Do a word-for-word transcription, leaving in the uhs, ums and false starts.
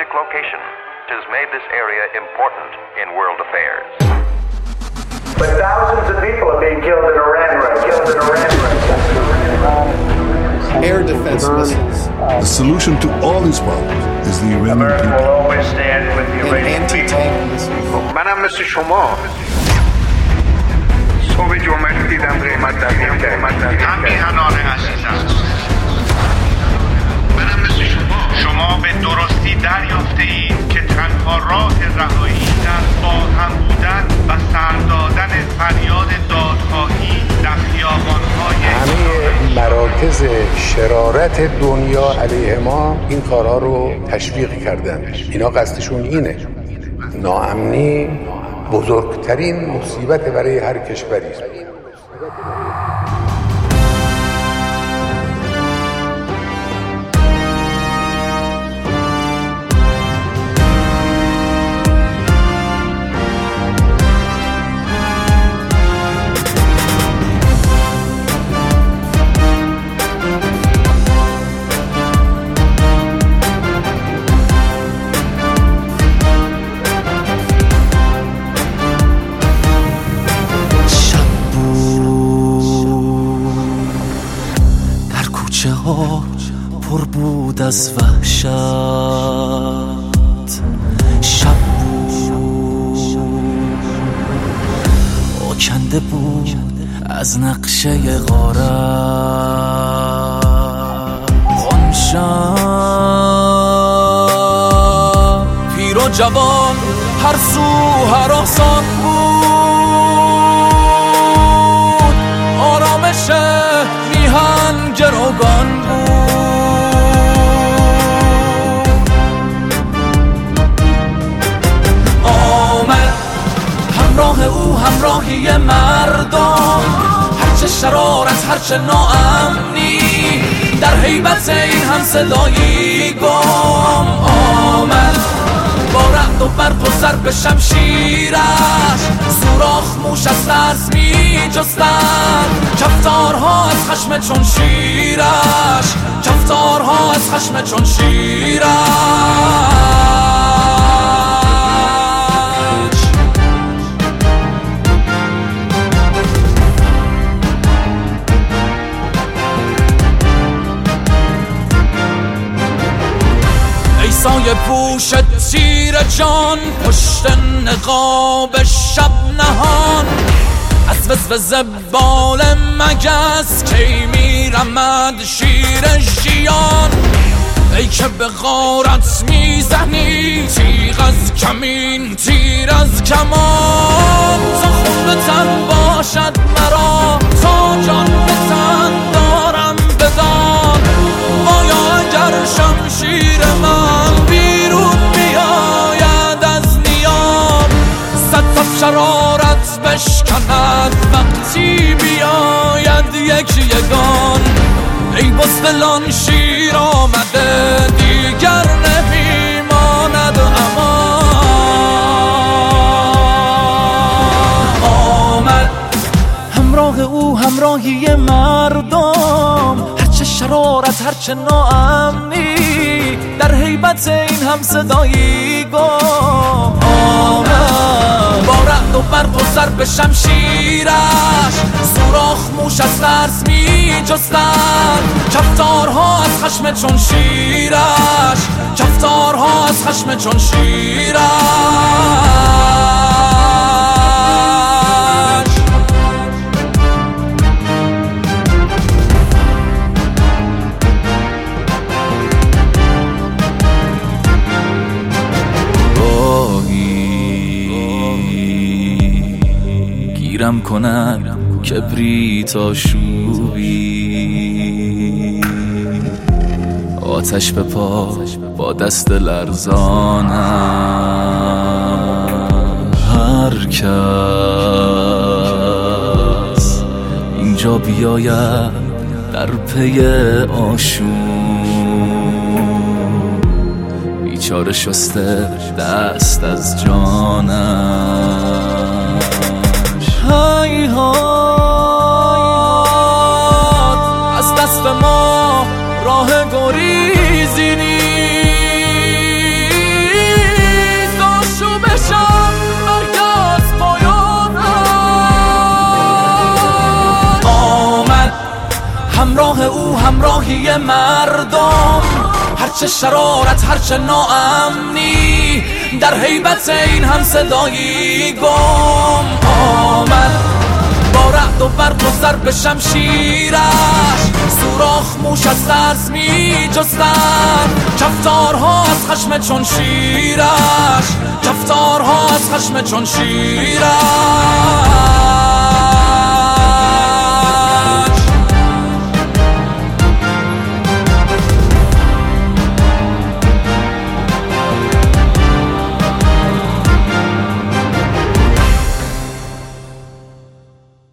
strategic location. Tis made this area important in world affairs. But thousands of people are being killed in Iran right now. Killed in Iran right now. Air defense missiles. The solution to all these problems is the Iranian America people. will always stand with the And Iranian anti-tank people. missiles. منم مثل شما صبح جمعه دیدم قیمت تغییر کرد. همیهنان عزیزم منم مثل شما شما به درستی دریافته اید که تنها راه رهایی در با هم بودن و سر دادن فریاد دادخواهی در خیابان‌های همه مراکز شرارت دنیا علیه ما این کارها رو تشویق کردن. اینا قصدشون اینه. ناامنی بزرگترین مصیبت برای هر کشوری است. پر بود از وحشت، شب بود آکنده بود از نقشه غارت. آن شب پیر و جوان هر سو هراسان بود، آرامش میهن گروگان بود. همراه او همراهی مردم، هرچه شرارت هرچه ناامنی، در هیبت این هم صدایی گم آمد. با رعد و برق و ضرب شمشیرش سوراخ موش از ترس می جستند. کفتارها از خشم چون شیرش، کفتارها از خشم چون شیرش. سایه پوش تیر جان، پشت نقاب شب نهان، از وزوز بال مگس کی میرمد شیر ژیان. ای که به غارت میزنی تیغ از کمین تیر از کمان، تا خون به تن باشد مرا تا جان به تن دارم بدان. آیا اگر شمشیر من بیرون بیاید از نیام، صد صف شرارت بشکند وقتی بیاید یک یگان. ای بزدلان شیر آمده دیگر نمیماند امان. آمد همراه او همراهی مردم، هرچه شرارت هرچه ناامنی، در هیبت این هم صدایی گم آمد. با رعد و برق و ضرب شمشیرش سوراخ موش از ترس می جستند. کفتارها از خشم چون شیرش، کفتارها از خشم چون شیرش. گیرم کنن کبریت آشوبی، آتش به پا با دست لرزانم. هر کس اینجا بیاید در پی آشوب، بیچاره شسته دست از جانم. هیهات از دست ما راه گریزی نیست، راه او همراهی مردم، هرچه شرارت هرچه ناامنی، در هیبت این هم صدایی گم آمد. با رعد و برق و ضرب شمشیرش سوراخ موش از ترس می جستن، کفتارها از خشم چون شیرش، کفتارها از خشم چون شیرش.